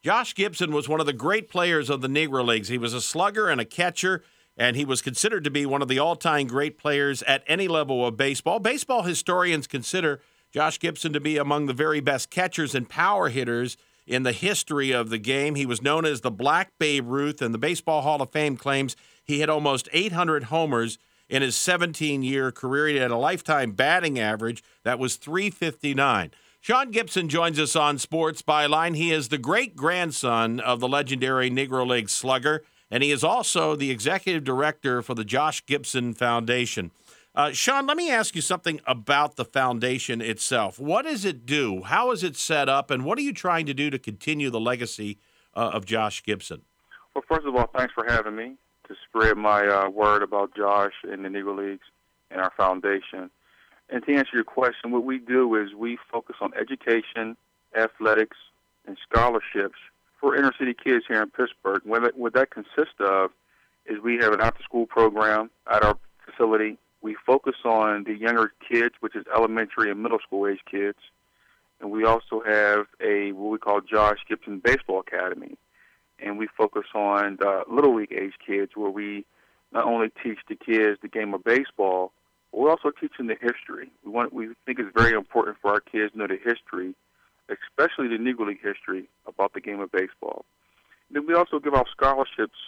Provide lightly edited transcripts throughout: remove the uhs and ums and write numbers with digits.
Josh Gibson was one of the great players of the Negro Leagues. He was a slugger and a catcher, and he was considered to be one of the all-time great players at any level of baseball. Baseball historians consider Josh Gibson to be among the very best catchers and power hitters in the history of the game. He was known as the Black Babe Ruth, and the Baseball Hall of Fame claims he hit almost 800 homers in his 17-year career. He had a lifetime batting average that was .359. Sean Gibson joins us on Sports Byline. He is the great-grandson of the legendary Negro League slugger, and he is also the executive director for the Josh Gibson Foundation. Sean, let me ask you something about the foundation itself. What does it do? How is it set up? And what are you trying to do to continue the legacy of Josh Gibson? Well, first of all, thanks for having me to spread my word about Josh and the Negro Leagues and our foundation. And to answer your question, what we do is we focus on education, athletics, and scholarships for inner-city kids here in Pittsburgh. What that consists of is we have an after-school program at our facility. We focus on the younger kids, which is elementary and middle school age kids. And we also have what we call Josh Gibson Baseball Academy. And we focus on the Little League age kids, where we not only teach the kids the game of baseball, but we also teach them the history. We think it's very important for our kids to know the history, especially the Negro League history about the game of baseball. Then we also give out scholarships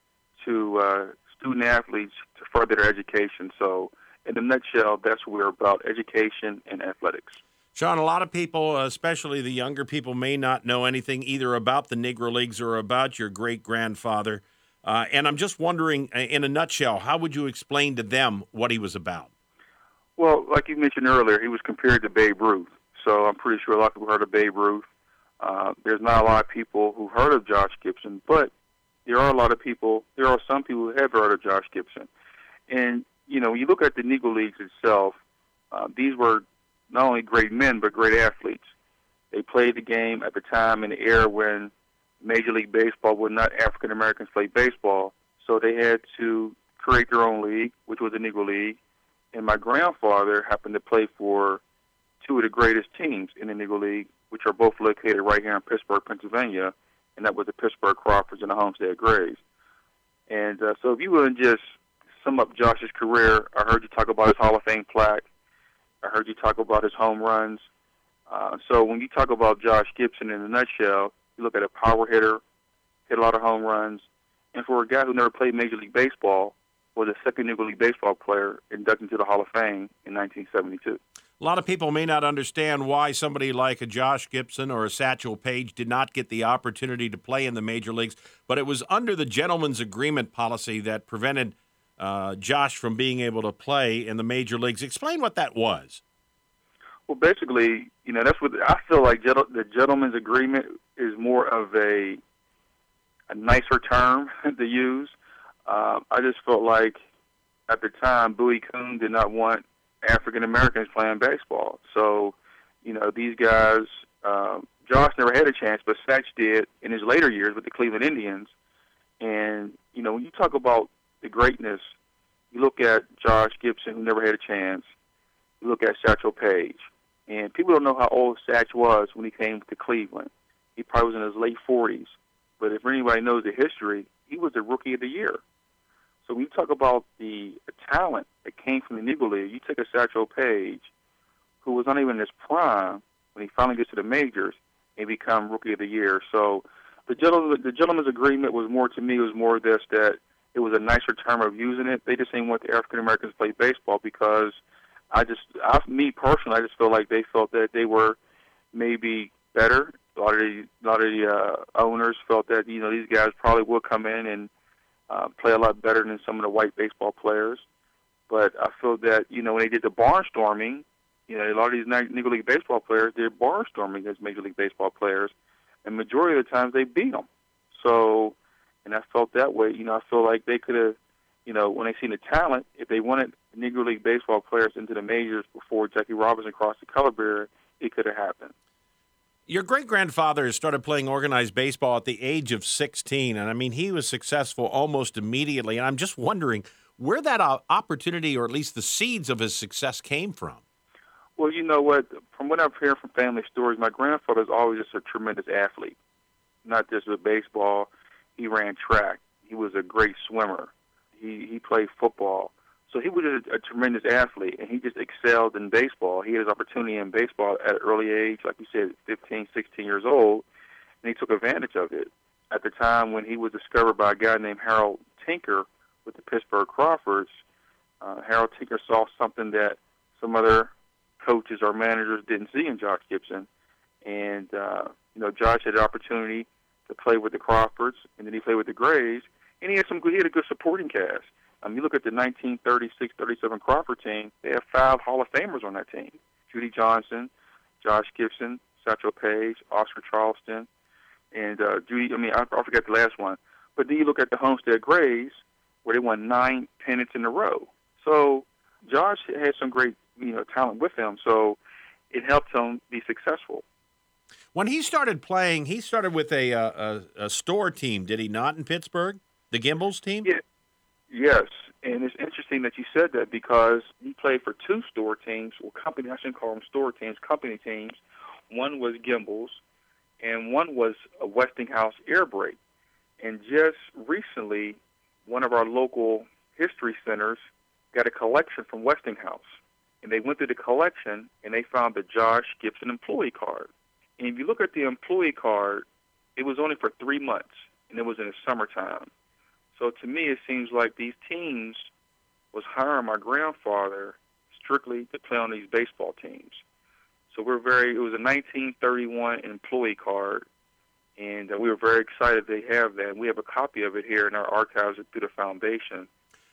to student athletes to further their education. So in a nutshell, that's what we're about, education and athletics. Sean, a lot of people, especially the younger people, may not know anything either about the Negro Leagues or about your great-grandfather. And I'm just wondering, in a nutshell, how would you explain to them what he was about? Well, like you mentioned earlier, he was compared to Babe Ruth. So I'm pretty sure a lot of people heard of Babe Ruth. There's not a lot of people who heard of Josh Gibson, but there are some people who have heard of Josh Gibson. And, when you look at the Negro Leagues itself, these were not only great men, but great athletes. They played the game at the time in the era when Major League Baseball would not African Americans play baseball, so they had to create their own league, which was the Negro League. And my grandfather happened to play for two of the greatest teams in the Negro League, which are both located right here in Pittsburgh, Pennsylvania, and that was the Pittsburgh Crawfords and the Homestead Grays. And so if you wouldn't just sum up Josh's career, I heard you talk about his Hall of Fame plaque. I heard you talk about his home runs. So when you talk about Josh Gibson in a nutshell, you look at a power hitter, hit a lot of home runs, and for a guy who never played Major League Baseball, was the second Negro League Baseball player inducted into the Hall of Fame in 1972. A lot of people may not understand why somebody like a Josh Gibson or a Satchel Paige did not get the opportunity to play in the major leagues, but it was under the gentleman's agreement policy that prevented Josh from being able to play in the major leagues. Explain what that was. Well, basically, that's what I feel like. The gentleman's agreement is more of a nicer term to use. I just felt like at the time, Bowie Kuhn did not want African Americans playing baseball. So, these guys, Josh never had a chance, but Satch did in his later years with the Cleveland Indians. And, when you talk about the greatness, you look at Josh Gibson, who never had a chance. You look at Satchel Paige. And people don't know how old Satch was when he came to Cleveland. He probably was in his late 40s. But if anybody knows the history, he was the Rookie of the Year. So when you talk about the talent that came from the Negro League, you take a Satchel Paige, who was not even in his prime when he finally gets to the majors and become Rookie of the Year. So the gentleman's agreement was more this, that it was a nicer term of using it. They just didn't want the African Americans to play baseball because me personally, I just feel like they felt that they were maybe better. A lot of the owners felt that these guys probably would come in and play a lot better than some of the white baseball players. But I feel that, when they did the barnstorming, a lot of these Negro League baseball players did barnstorming against Major League Baseball players, and majority of the times they beat them. So, and I felt that way. I feel like they could have, when they seen the talent, if they wanted Negro League baseball players into the majors before Jackie Robinson crossed the color barrier, it could have happened. Your great-grandfather started playing organized baseball at the age of 16, and, he was successful almost immediately. And I'm just wondering where that opportunity, or at least the seeds of his success, came from. Well, you know what? From what I've heard from family stories, my grandfather was always just a tremendous athlete. not just with baseball. He ran track. He was a great swimmer. He played football. So he was a tremendous athlete, and he just excelled in baseball. He had his opportunity in baseball at an early age, like you said, 15, 16 years old, and he took advantage of it. At the time when he was discovered by a guy named Harold Tinker with the Pittsburgh Crawfords, Harold Tinker saw something that some other coaches or managers didn't see in Josh Gibson. And, Josh had the opportunity to play with the Crawfords, and then he played with the Grays, and he had a good supporting cast. You look at the 1936-37 Crawford team, they have 5 Hall of Famers on that team. Judy Johnson, Josh Gibson, Satchel Paige, Oscar Charleston, and I forgot the last one. But then you look at the Homestead Grays, where they won 9 pennants in a row. So Josh had some great, talent with him, so it helped him be successful. When he started playing, he started with a store team, did he not, in Pittsburgh? The Gimbels team? Yeah. Yes, and it's interesting that you said that because he played for 2 store teams, or company, I shouldn't call them store teams, company teams. One was Gimbels, and one was a Westinghouse Air Brake. And just recently, one of our local history centers got a collection from Westinghouse. And they went through the collection, and they found the Josh Gibson employee card. And if you look at the employee card, it was only for 3 months, and it was in the summertime. So to me, it seems like these teams was hiring my grandfather strictly to play on these baseball teams. So it was a 1931 employee card, and we were very excited to have that. We have a copy of it here in our archives through the foundation.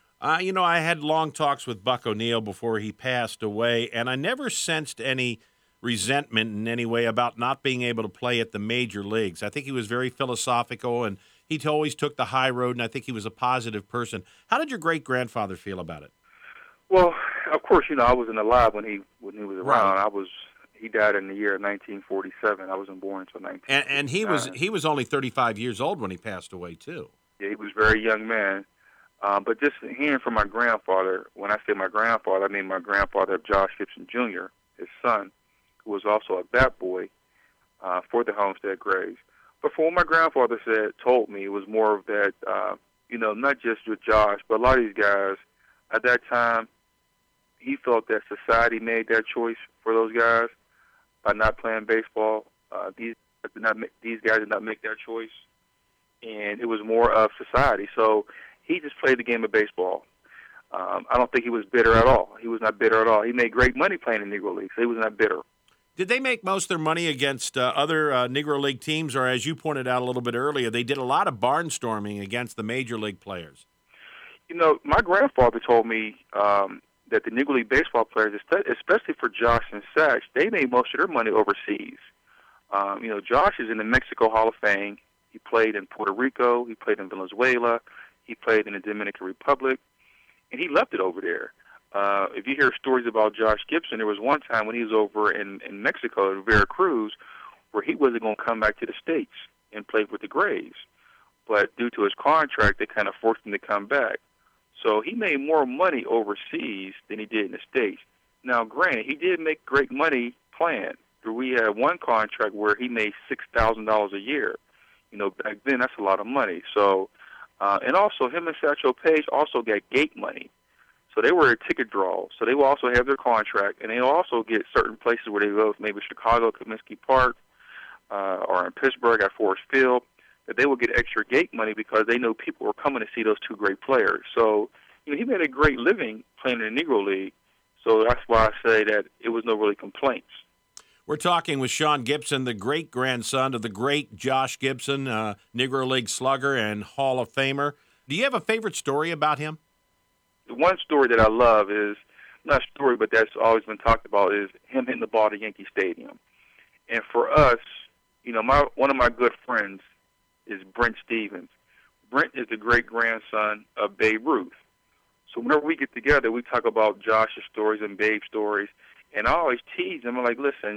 I had long talks with Buck O'Neil before he passed away, and I never sensed any resentment in any way about not being able to play at the major leagues. I think he was very philosophical, and he always took the high road, and I think he was a positive person. How did your great-grandfather feel about it? Well, of course, I wasn't alive when he was around. Right. He died in the year 1947. I wasn't born until 1949. And he was only 35 years old when he passed away, too. Yeah, he was a very young man. But just hearing from my grandfather, when I say my grandfather, I mean my grandfather, Josh Gibson Jr., his son, who was also a bat boy for the Homestead Grays. But from what my grandfather told me, it was more of that, not just with Josh, but a lot of these guys, at that time, he felt that society made that choice for those guys by not playing baseball. These guys did not make that choice, and it was more of society. So he just played the game of baseball. I don't think he was bitter at all. He was not bitter at all. He made great money playing in Negro League, so he was not bitter. Did they make most of their money against other Negro League teams, or as you pointed out a little bit earlier, they did a lot of barnstorming against the major league players? My grandfather told me that the Negro League baseball players, especially for Josh and Satch, they made most of their money overseas. Josh is in the Mexico Hall of Fame. He played in Puerto Rico. He played in Venezuela. He played in the Dominican Republic, and he left it over there. If you hear stories about Josh Gibson, there was one time when he was over in Mexico, in Veracruz, where he wasn't going to come back to the States and play with the Grays. But due to his contract, they kind of forced him to come back. So he made more money overseas than he did in the States. Now, granted, he did make great money playing. We had one contract where he made $6,000 a year. Back then, that's a lot of money. So, and also him and Satchel Paige also got gate money. So they were a ticket draw. So they will also have their contract, and they'll also get certain places where they go, maybe Chicago, Comiskey Park, or in Pittsburgh at Forest Field, that they will get extra gate money because they know people were coming to see those 2 great players. So, he made a great living playing in the Negro League. So that's why I say that it was no really complaints. We're talking with Sean Gibson, the great-grandson of the great Josh Gibson, Negro League slugger and Hall of Famer. Do you have a favorite story about him? The one story that I love is, not a story, but that's always been talked about, is him hitting the ball at Yankee Stadium. And for us, one of my good friends is Brent Stevens. Brent is the great-grandson of Babe Ruth. So whenever we get together, we talk about Josh's stories and Babe's stories. And I always tease him. I'm like, listen,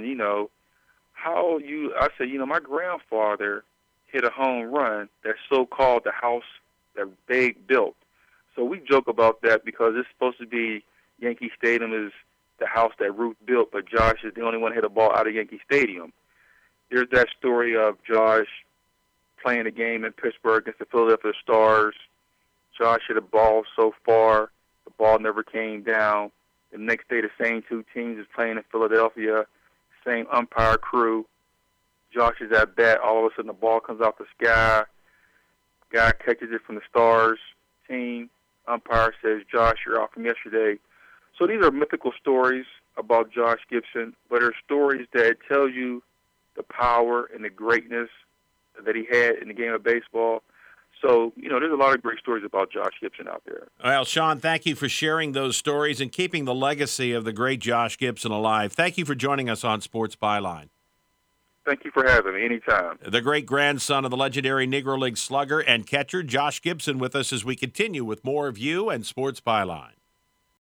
I said, my grandfather hit a home run that's so-called the house that Babe built. So we joke about that because it's supposed to be Yankee Stadium is the house that Ruth built, but Josh is the only one to hit a ball out of Yankee Stadium. There's that story of Josh playing a game in Pittsburgh against the Philadelphia Stars. Josh hit a ball so far, the ball never came down. The next day, the same two teams is playing in Philadelphia, same umpire crew. Josh is at bat. All of a sudden, the ball comes out the sky. Guy catches it from the Stars team. Umpire says, "Josh, you're out from yesterday." So these are mythical stories about Josh Gibson, but they're stories that tell you the power and the greatness that he had in the game of baseball. So, there's a lot of great stories about Josh Gibson out there. Well, Sean, thank you for sharing those stories and keeping the legacy of the great Josh Gibson alive. Thank you for joining us on Sports Byline. Thank you for having me. Anytime. The great-grandson of the legendary Negro League slugger and catcher Josh Gibson with us as we continue with more of you and Sports Byline.